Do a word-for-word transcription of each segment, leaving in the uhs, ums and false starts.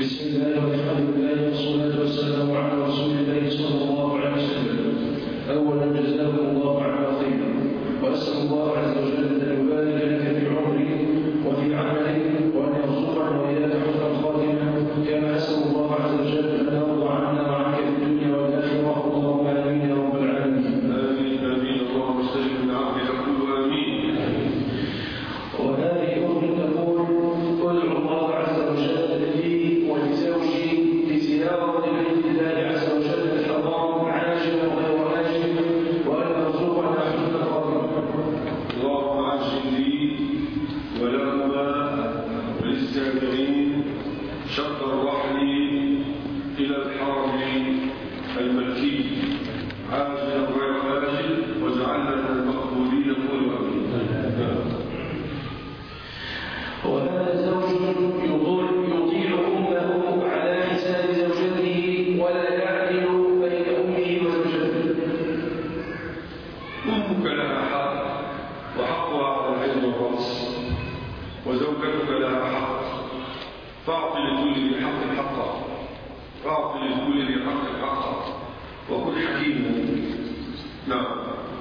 بسم الله والحمد لله والصلاة والسلام على رسول الله صلى الله عليه وسلم. أولا جزاكم الله عنا خيرا، وأسأل الله عز وجل أن يبارك لك في عمرك وفي عملك، وأن يرزقنا وإياك حسن الخاتمة، كما أسأل الله عز وجل أن يرضى عنا وعنك في الدنيا والآخرة. اللهم آمين يا رب العالمين. آمين آمين. اللهم استجب من عبدك كل آمين. وهذه أمر تقول: ادعو الله عز وجل لي ولزوجي لزيارة بيت الله عز وجل الحرام عاجلا وغير آجل، وأن يرزقنا حسن الخاتمة. اللهم عجل لي ولهما وللسامعين شق الرحل إلى الحرم المكي عاجلا غير آجل، واجعلنا من المقبولين كل آمين. وهذا زوج يطيع أمه على حساب زوجته ولا يعدل بين أمه وزوجته. أمك لها حق وحقها على العين والرأس، وزوجتك لها حق، فاعط لكل ذي حق حقه، فاعط لكل ذي حق حقه، وكن حكيما. نعم.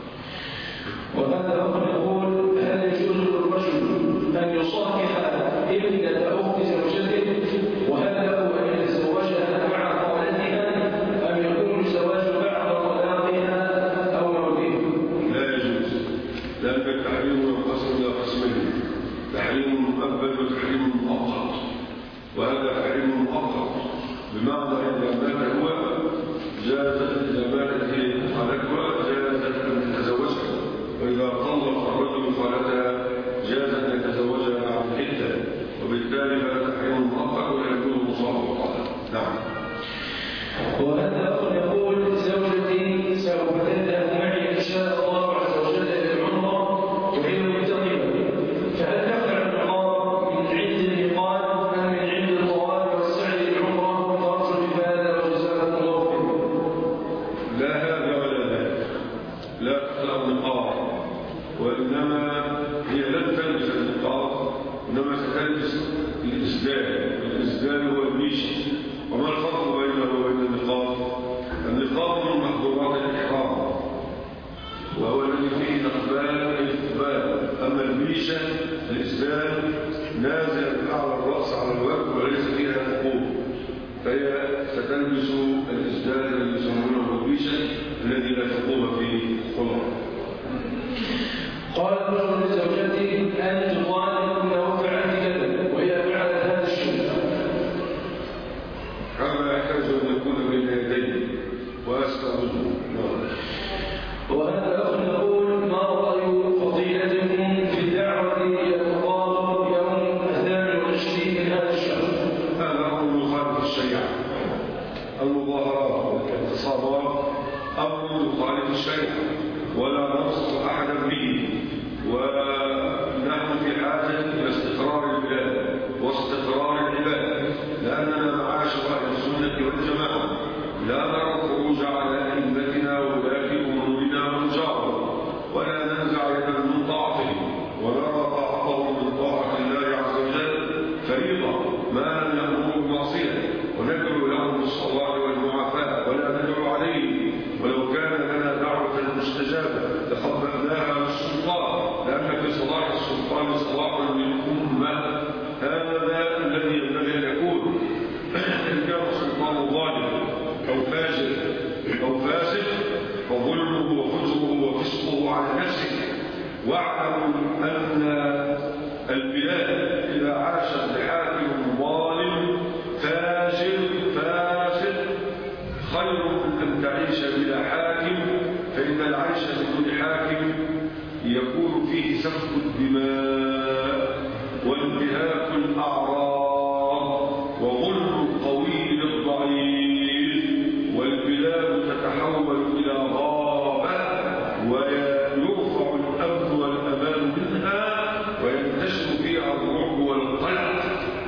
وهذا أمر يقول: هل يجوز للرجل أن يصافح ابنة أخت زوجته؟ وهل له أن يتزوجها مع خالتها، أم يكون الزواج بعد طلاقها أو موتها؟ لا يجوز، لأن التحريم ينقسم إلى قسمين: تحريم مؤبد وتحريم مؤقت. وهذا تحريم مؤقت، بمعنى إذا مات هو جازت، إذا ماتت هي خالتها جازت أن تتزوجها، وإذا طلق الرجل خالتها جاز أن يتزوجها بعد العدة، وبالتالي فلا تحريم مؤقت ولا يكون مصافحة. نعم. وهذا أخ يقول: زوجتي سوف تذهب معي إن شاء الله عز وجل إلى العمرة وهي منتقبة، فهل تخلع النقاب من عند الميقات أم من عند الطواف والسعي للعمرة؟ فأرجو بهذا وجزاكم الله خيرا. لا هذا ولا ذاك، لا تخلع النقاب، وإنما هي لن تلبس النقاب، إنما ستلبس الإسدال. الإسدال هو الريش. وما الفرق بينه وبين النقاب؟ النقاب من محظورات الإحرام، وهو الذي فيه إقبال وإقبال. أما الريشة الإسدال نازل أعلى الرأس على الوجه وليس فيها ثقوب، فهي ستلبس الإسدال الذي يسمونه الريشة الذي لا ثقوب فيه خلق. قال الرجل لزوجته: أنت ظالم أنه فعلت كذا، وهي فعلت هذا الشيء. هذا يحتاج أن يكون بين يديه وأستغفره. وهذا أخ يقول: ما رأي فضيلتكم في الدعوة إلى التظاهر يوم الثامن والعشرين من هذا الشهر؟ هذا أمر مخالف الشريعة. المظاهرات والاعتصامات أمر مخالف الشريعة، ولا ننصح أحدا به. ونحن في حاجة إلى استقرار البلاد واستقرار العباد، لأننا معاشر أهل السنة والجماعة لا نرى الخروج على أئمتنا وولاة أمورنا ونجارهم، ولا ننزع يدا من طاعتهم، ونرى طاعتهم من طاعة الله عز وجل فريضة ما لم يأمروا بمعصية، وندعو لهم بالصلاح والمعافاة ولا ندعو عليهم. ولو كان لنا دعوة مستجابة لقبلناها بالسلطان، لأن في صلاح السلطان صلاح للأمة. هذا الذي ينبغي أن يكون. إن كان السلطان ظالم أو فاجر أو فاسد فظلمه وفجره وفسقه على نفسه. واعلموا أن البلاد إذا عاشت بحاكم ظالم فاجر فاسد خير من أن تعيش بلا حاكم، فإن العيش بدون حاكم يكون فيه سفك الدماء وانتهاك الأعراض وظلم القوي للضعيف، والبلاد تتحول إلى غابة ويرفع الأمن والأمان منها وينتشر فيها الرعب والقلق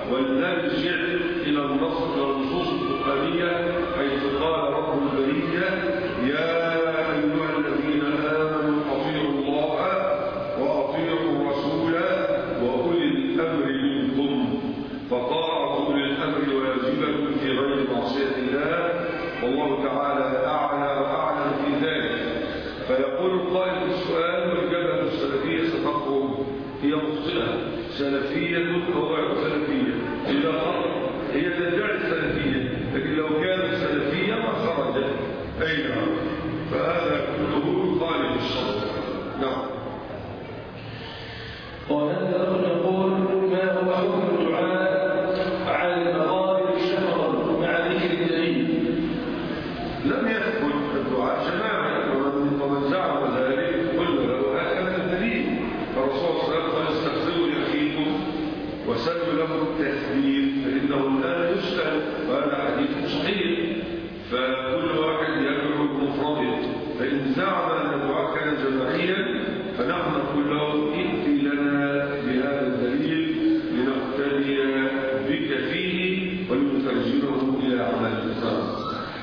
ولنرجع إلى النص إلى النصوص القرآنية حيث قال رب البرية يا أيها الذين آمنوا أطيعوا الله وأطيعوا الرسول وأولي الأمر منكم فطاعة أولي الأمر واجبة في غير معصية الله والله تعالى أعلى وأعلم في ذلك. فيقول القائل في السؤال والإجابة السلفية ستخرج هي مخطئة سلفية أو غير سلفية إذا خرج هي تدعي السلفية لكن لو كانت سلفية ما خرجت أي نعم فهذا كله خارج الشرع. نعم. وهذا نقول ما هو حكم الدعاء على المغارب شهرا مع ذكر الدليل؟ لم يثبت الدعاء جماعي ومن زعم ذلك قلنا له هذا الدليل. الرسول صلى الله عليه وسلم قال استغفروا لاخيكم وسلوا له التثبيت فانه الان يسال وهذا حديث صحيح فكل واحد يدعو بمفرده فان زعم ان الدعاء كان جماعيا فنحن نقول له ائت لنا بهذا الدليل لنقتدي بك فيه ولنترجمه الى عمل الانسان.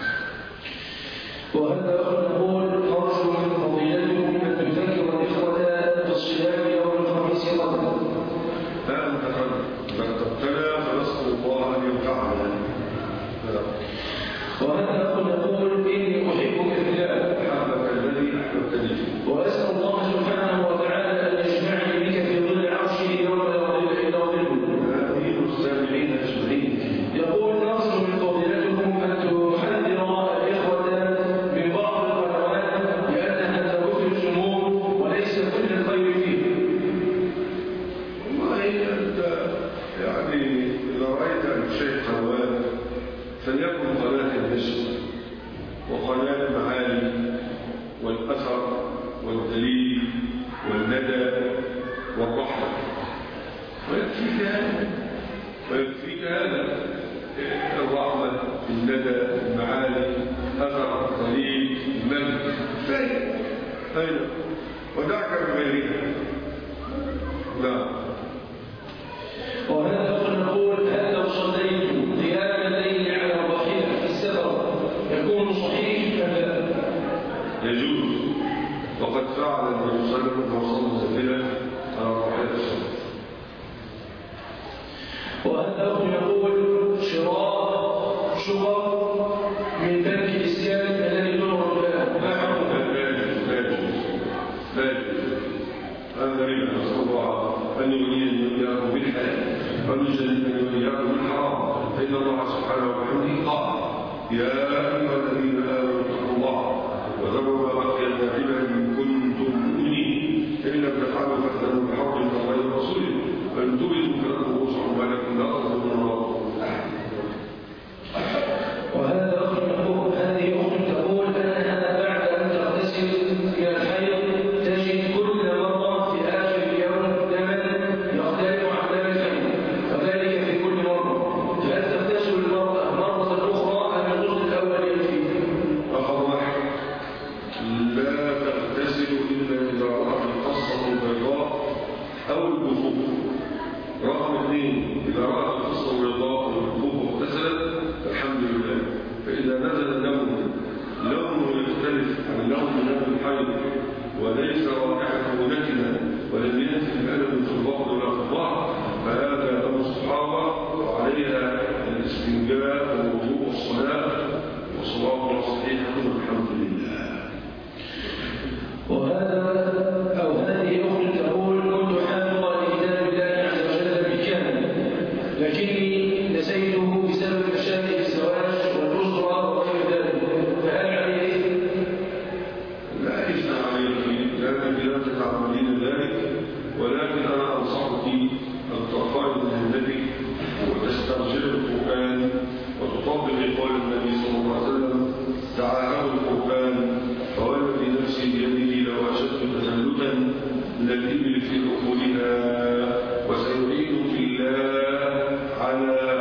وهذا نقول نرجو من فضيلتكم ان تذكر الاخوه بالصيام يوم الخميس غدا. لا نتقبل فنسال الله ان ينفعنا. وهذا نقول اني احبك في الله حبك الذي احببتني فيه واسال الله سبحانه وتعالى ان يجمعني بك في ظل عرشه يوم لا ظل الا ظله. امين السامعين اجمعين. يقول نرجو من فضيلتكم ان تحذر الاخوه من بعض القنوات لانها تبث السموم وليس كل الخير فيه. والله انت يعني اذا رايت ان شيء قنوات فليكن قناه النشر وقناه معالي والاثر والدليل والندى والرحمه ويكفيك هذا ويكفيك هذا الرحمه الندى المعالي اثر الدليل المجد فين اين ودعك بغيرها. لا. وهذا نقول هل لو صليت قيام الليل على الراحله في السفر يكون صحيح ام لا؟ يجوز وقد فعل النبي صلى الله عليه وسلم وصلى سفينه على الراحله الشمس. وهذا نقول شراء شقق من بنك الاسكان الذي يدور له ما حكمه؟ لا يجوز لا يجوز لا يجوز هذا ربا نسال الله ان يغنيني واياكم بالحلال ويجنبني واياكم بالحرام فان الله سبحانه وتعالى قال يا ايها الذين امنوا اتقوا الله وذروا ما بقي من الربا ان كنتم مؤمنين فان لم تفعلوا فاذنوا بحرب من الله ورسوله وان تبدوا فلكم رؤوس اموالكم لا تظلمون الله. وهذا نقول هذه اخت تقول انها بعد ان تغتسل الى الحيض تجد كل مره في اخر اليوم دما يختلف عن دم الحيض وذلك في كل مره فهل تغتسل المراه مره اخرى ام الغسل الاول يكفي؟ رقم واحد لا تغتسل الا اذا رات القصه البيضاء او الجفوف. رقم اثنين اذا رات القصه البيضاء او الجفوف واغتسلت الحمد لله. فاذا نزل دم لونه يختلف عن لون دم الحيض وليس رائحته نتنه ولم ينزل الالم في البطن ولا في الظهر فهذا دم الصحابه وعليها الاستنجاء والوضوء والصلاه والصلاه صحيحه والحمد لله. وهذا او هذه اخت تقول كنت حافظا لكتاب الله عز وجل بالكامل لكني نسيته بسبب مشاكل الزواج والاسره وغير ذلك فهل علي اثم؟ لا إثم عليك لأنك لم تتعملين ذلك ولكن أنا أنصحك أن ترفعي مهمتك وتسترجعي القرآن وتطبقي قول النبي صلى الله عليه وسلم تعالوا القرآن فوالذي نفسي بيده لو أشد تسلطا من الإبل في عقولها وسيعينك الله على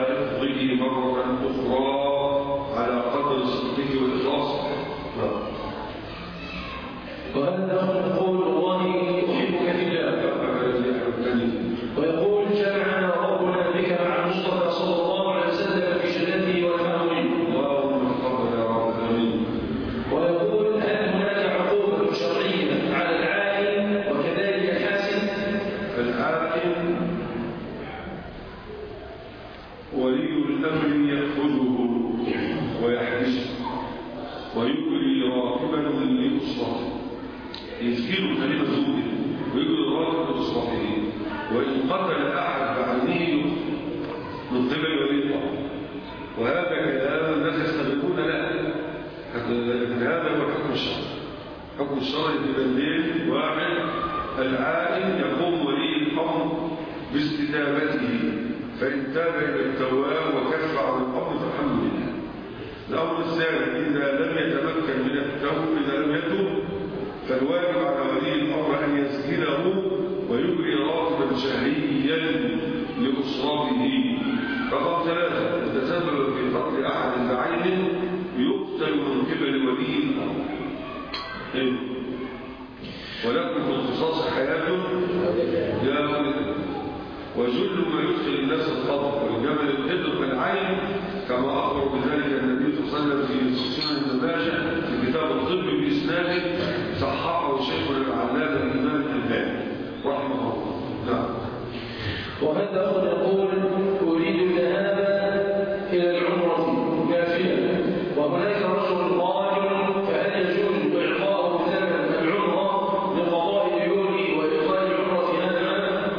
ولي الأمر يأخذه ويحبسه ويجري راكبا لإصلاحه، يسجل كلمة زوجه ويجري راكبا لإصلاحه، وإن قتل أحد بعينه من قبل ولي الأمر. وهذا كلام الناس يستغربون له، لكن هذا هو الحكم الشرعي. حكم الشرعي في بندين: واحد، العائن يقوم ولي الأمر باستتابته، فإن تاب إلى التواب وكف عن الأمر فالحمد لله. الأمر الثاني: إذا لم يتمكن من التوبة، إذا لم يتوب، فالواجب على ولي الأمر أن يسجله ويجري راكبا شهريا لأسرته. رقم ثلاثة: يتسبب في قتل أحد بعينه يقتل من قبل ولي الأمر. إيه؟ ولكن في القصاص حياة يا ولد. وجل ما يدخل الناس القبر والجمل الإبل كالعين، كما أخبر بذلك النبي صلى الله عليه وسلم في سنن ابن ماجه في كتاب الطب بإسناده صححه شيخنا العلامة الإمام الألباني رحمه الله. نعم. وهذا أخذ يقول: أريد الذهاب إلى العمرة نافلة، وهناك رجل ضال، فهل يجوز إعطاءه ثمن العمرة لقضاء ديوني وإقامة العمرة في هذا العام؟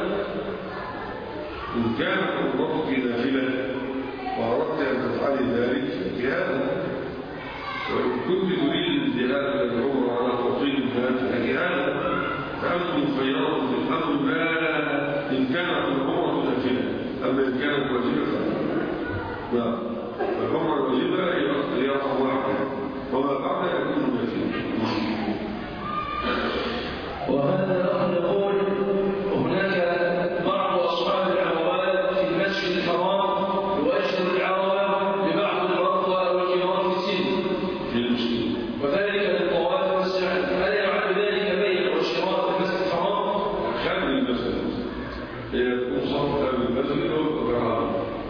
إن كانت عمرتك نافلة وأردت أن تفعلي ذلك فهذا، وإن كنت تريد الذهاب إلى العمرة على توقيت المال فهذا، فأنتم خيارات في الأمر ما إن كانت العمرة نافلة. أما إن كانت واجبة فلا. العمرة الواجبة هي رقم واحد، وما بعد يكون نافلة. وهذا الأخ يقول: هناك بعض أصحاب العوائل في المسجد الحرام يؤجر العربة لبعض الرقوة والكرام في السن، وذلك للطواف والسعي، هل يعد ذلك بيع وشراء في المسجد الحرام؟ خارج المسجد هي تكون صفقة بالمسجد والكرام.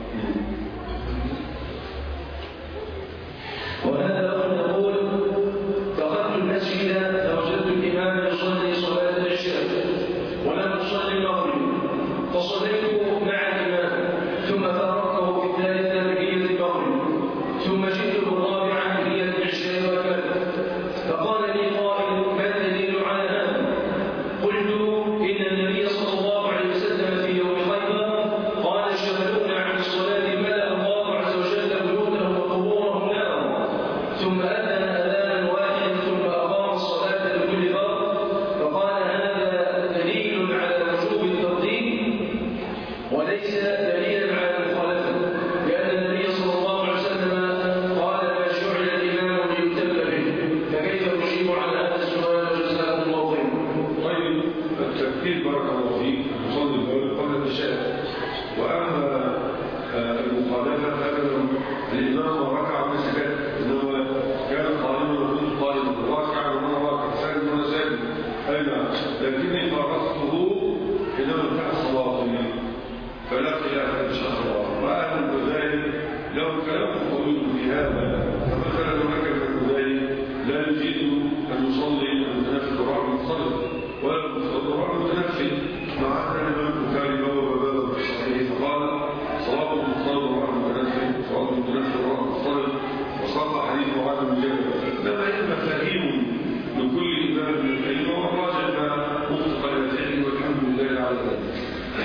وهذا الأخ يقول: دخلت المسجد فوجدت الإمام يصلي صلاة العشاء ولم أصلي المغرب، فصليت مع الإمام، ثم فارقته في الثالثة بنية المغرب، ثم جئت بالرابعة بنية العشاء وكذا. فقال لي قائل: ما الدليل على هذا؟ قلت: إن النبي صلى الله عليه وسلم في يوم خيبر قال: شغلونا عن الصلاة ملأ الله عز وجل بيوتهم وقبورهم نارا، ثم أذن أذانا واحدا ثم أقام الصلاة لكل فرد. فقال: هذا دليل على وجوب التقديم وليس دليلا على المخالفة، لأن النبي صلى الله عليه وسلم قال: ما جعل الإمام ليؤتم به. فكيف نجيب عن هذا السؤال وجزاكم الله خيرا؟ طيب، التفكير بارك الله فيك يصلي الفجر قبل العشاء. وأما المخالفة فأبدا الإمام ركع وسجد، إنما كان قائما وكنت قائما، راكعا وأنا راكع، ساجد وأنا ساجد، أي نعم، لكني فارقته حينما انتهت صلاتي، فلا خلاف إن شاء الله. وأهل البذائل لهم كلام طويل في هذا، فمثلا هناك من البذائل لا يجيد أن يصلي المتنفل الرعب المتصرف ولا الرعب المتنفل، مع أن الإمام البخاري بوب بابا في الصحيح فقال: صلاة المتصرف الرعب المتنفل، صلاة المتنفل الرعب المتصرف، وصلى حديث معاذ بن جبل. إنما إن مفاهيم لكل إمام من العلم والراجع ما وفق إلى العلم، والحمد لله على ذلك.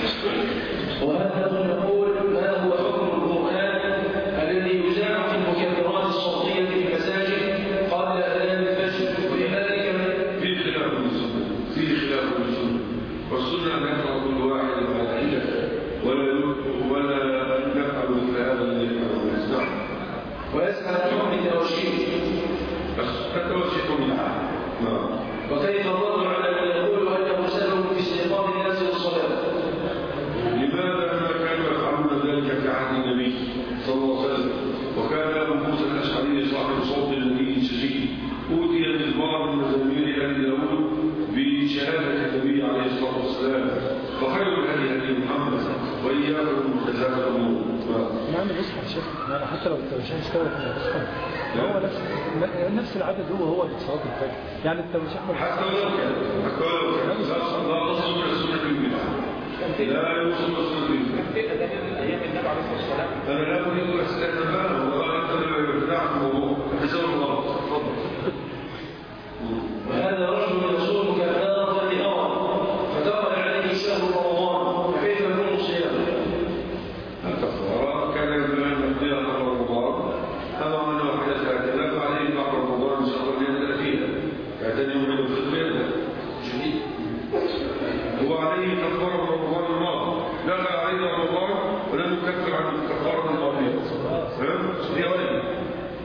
وهذا يقول: ما هو حكم القرآن الذي يذاع في المكبرات الصوتية في المساجد قبل أذان الفجر؟ ولذلك في خلاف السنة، في خلاف السنة، والسنة أن يقرأ كل واحد على حدة ولا ولا نفعل مثل هذا الذي يفعله. نعم. ويسأل عن حكم التوشيح. التوشيح منها. نعم. وكيف الرد على من يقول أنه سبب في استيقاظ الناس للصلاة؟ لماذا ما كانوا يفعلون ذلك في عهد النبي صلى الله عليه وسلم؟ وكان أبو موسى الأشعري صاحب صوت النبي شديد، أوتي بالبعض من مزامير آل داود بشهادة النبي عليه الصلاة والسلام، فخير الهدي هدي محمد وإياكم محدثات الأمور. نعم المصحف شيخ، يعني حتى لو التوشيح استوى في المصحف هو نفس نفس العدد هو هو لصلاة الفجر، يعني التوشيح حتى لو كان حتى لو كان لا تصل من السنة البدعة، لا يوصل السنة البدعة. أيام النبي عليه الصلاة والسلام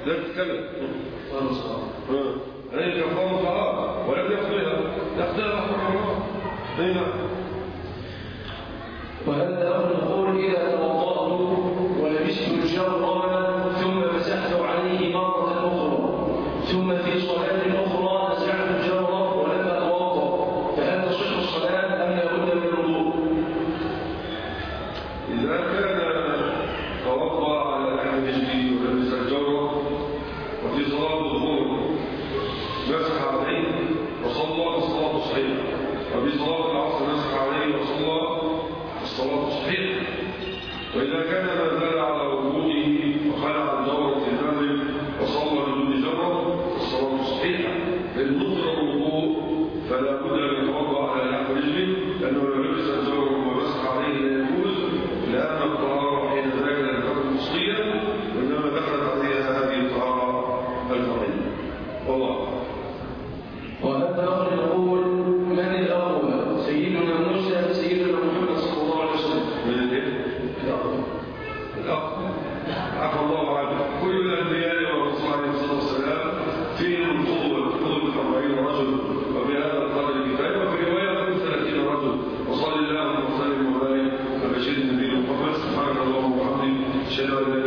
لا تتكلم عليه كفارة طعام ولم يقضيها يقضيها رحمه الله. أين وهذا أمر نقول إذا توضأت ولبست الجرة ثم مسحت عليه مرة أخرى ثم في صلاة أخرى نزعت الجرة ولم أتوضأ فهل تصح الصلاة أم لا بد من الوضوء؟ إذا كان توضأ على لحم جسدي ولبس الجرة وفي صلاة الظهر مسح عليه وصلى الصلاة صحيحة وفي صلاة العصر مسح عليه وصلى الصلاة صحيحة. وإذا كان ما زال على وضوئه وخلع الجرة في المغرب وصلى بدون جرة الصلاة صحيحة. إن نطلق الوضوء فلا بد أن يتوضأ على لحم رجله لأنه لو لبس الجرة ومسح عليه لا يجوز لأن الطهارة حين ذاك لم تكن أصلية وإنما دخلت عليها هذه الطهارة الفرعية. والله وهذا أمر نقول من الأقوى سيدنا موسى سيدنا محمد صلى الله عليه وسلم؟ من الايه؟ الأقوى الأقوى عفى الله عنه. كل الأنبياء والرسل عليه الصلاة والسلام فيهم قوة قوة أربعين رجل وبهذا القدر كفاية وفي رواية ثلاثين رجل. وصلى الله وسلم وبارك على بشير النبي محمد. سبحانك اللهم وبحمدك أشهد أن لا